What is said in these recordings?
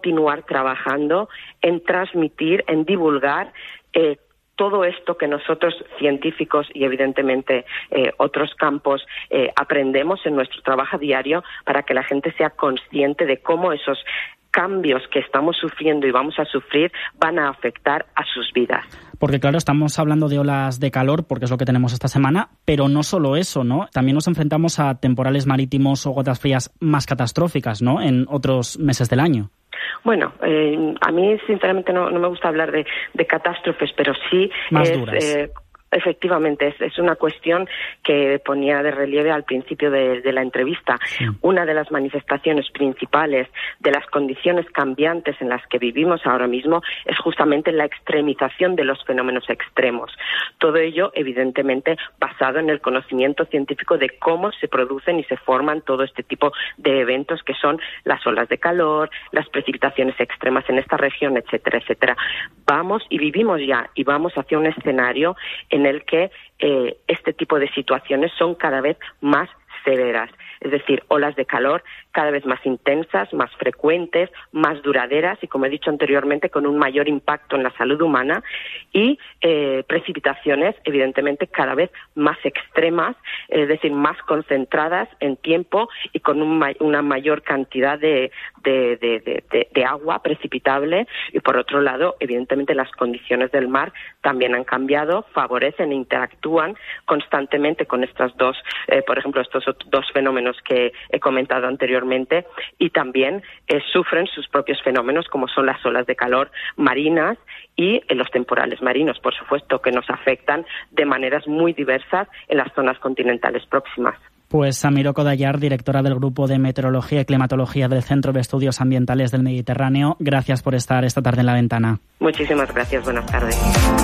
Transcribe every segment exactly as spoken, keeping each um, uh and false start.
continuar trabajando en transmitir, en divulgar eh, todo esto que nosotros, científicos y evidentemente eh, otros campos, eh, aprendemos en nuestro trabajo diario para que la gente sea consciente de cómo esos cambios que estamos sufriendo y vamos a sufrir van a afectar a sus vidas. Porque claro, estamos hablando de olas de calor, porque es lo que tenemos esta semana, pero no solo eso, ¿no? También nos enfrentamos a temporales marítimos o gotas frías más catastróficas, ¿no?, en otros meses del año. Bueno, eh, a mí sinceramente no, no me gusta hablar de, de catástrofes, pero sí más es... duras. Eh, Efectivamente, es, es una cuestión que ponía de relieve al principio de, de la entrevista. Sí. Una de las manifestaciones principales de las condiciones cambiantes en las que vivimos ahora mismo es justamente la extremización de los fenómenos extremos. Todo ello, evidentemente, basado en el conocimiento científico de cómo se producen y se forman todo este tipo de eventos que son las olas de calor, las precipitaciones extremas en esta región, etcétera, etcétera. Vamos y vivimos ya y vamos hacia un escenario en el que eh, este tipo de situaciones son cada vez más severas, es decir, olas de calor cada vez más intensas, más frecuentes, más duraderas y, como he dicho anteriormente, con un mayor impacto en la salud humana y eh, precipitaciones, evidentemente, cada vez más extremas, es decir, más concentradas en tiempo y con un, una mayor cantidad de, de, de, de, de, de agua precipitable. Y, por otro lado, evidentemente, las condiciones del mar también han cambiado, favorecen e interactúan constantemente con estas dos, eh, por ejemplo, estos dos fenómenos que he comentado anteriormente, y también eh, sufren sus propios fenómenos como son las olas de calor marinas y eh, los temporales marinos, por supuesto, que nos afectan de maneras muy diversas en las zonas continentales próximas. Pues Samiro Kodayar, directora del Grupo de Meteorología y Climatología del Centro de Estudios Ambientales del Mediterráneo, gracias por estar esta tarde en La Ventana. Muchísimas gracias, buenas tardes.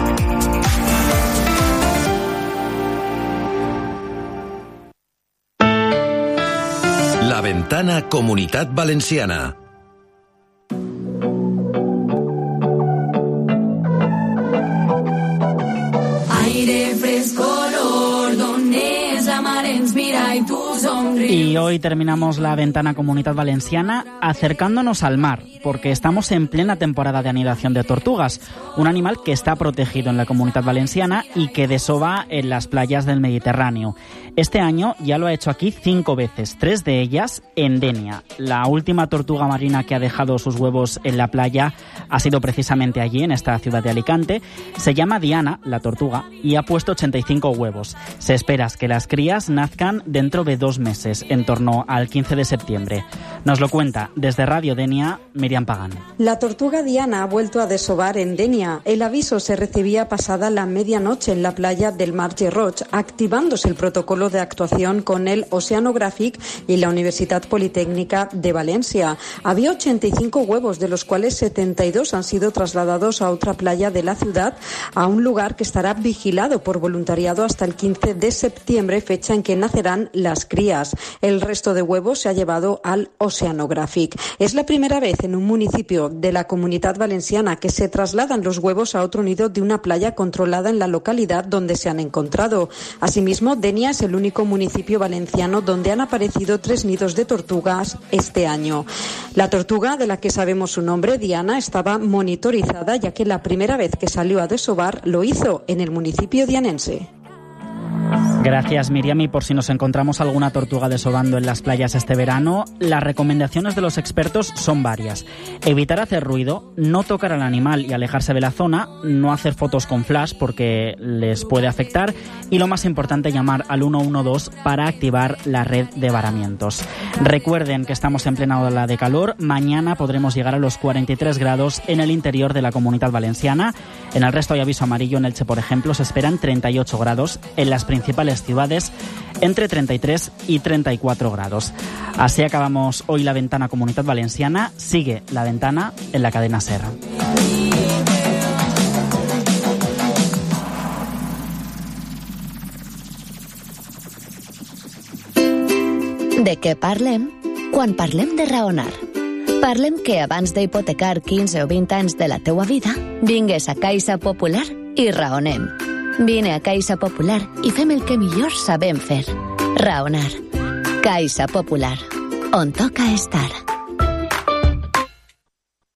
La Ventana Comunitat Valenciana. Aire fresco, olor, donde es la mar ens mira y tú sonríes. Y hoy terminamos La Ventana Comunitat Valenciana acercándonos al mar, porque estamos en plena temporada de anidación de tortugas, un animal que está protegido en la Comunitat Valenciana y que desova en las playas del Mediterráneo. Este año ya lo ha hecho aquí cinco veces, tres de ellas en Denia. La última tortuga marina que ha dejado sus huevos en la playa ha sido precisamente allí, en esta ciudad de Alicante. Se llama Diana, la tortuga, y ha puesto ochenta y cinco huevos. Se espera que las crías nazcan dentro de dos meses, en torno al quince de septiembre. Nos lo cuenta desde Radio Denia, Miriam Pagán. La tortuga Diana ha vuelto a desovar en Denia. El aviso se recibía pasada la medianoche en la playa del Marge Roig, activándose el protocolo de actuación con el Oceanographic y la Universitat Politécnica de Valencia. Había ochenta y cinco huevos, de los cuales setenta y dos han sido trasladados a otra playa de la ciudad, a un lugar que estará vigilado por voluntariado hasta el quince de septiembre, fecha en que nacerán las crías. El resto de huevos se ha llevado al Oceanographic. Es la primera vez en un municipio de la Comunitat Valenciana que se trasladan los huevos a otro nido de una playa controlada en la localidad donde se han encontrado. Asimismo, Denia es el único municipio valenciano donde han aparecido tres nidos de tortugas este año. La tortuga, de la que sabemos su nombre, Diana, estaba monitorizada, ya que la primera vez que salió a desovar lo hizo en el municipio dianense. Gracias, Miriam. Y por si nos encontramos alguna tortuga desovando en las playas este verano, las recomendaciones de los expertos son varias. Evitar hacer ruido, no tocar al animal y alejarse de la zona, no hacer fotos con flash porque les puede afectar y, lo más importante, llamar al uno uno dos para activar la red de varamientos. Recuerden que estamos en plena ola de calor. Mañana podremos llegar a los cuarenta y tres grados en el interior de la Comunitat Valenciana. En el resto hay aviso amarillo. En Elche, por ejemplo, se esperan treinta y ocho grados. En las principales ciudades entre treinta y tres y treinta y cuatro grados. Así acabamos hoy La Ventana Comunitat Valenciana. Sigue La Ventana en la cadena SER. De què parlem? Quan parlem de raonar. Parlem que abans d'hipotecar quinze o vint anys de la teua vida, vingues a Caixa Popular i raonem. Vine a Caixa Popular i fem el que millor sabem fer. Raonar. Caixa Popular. On toca estar.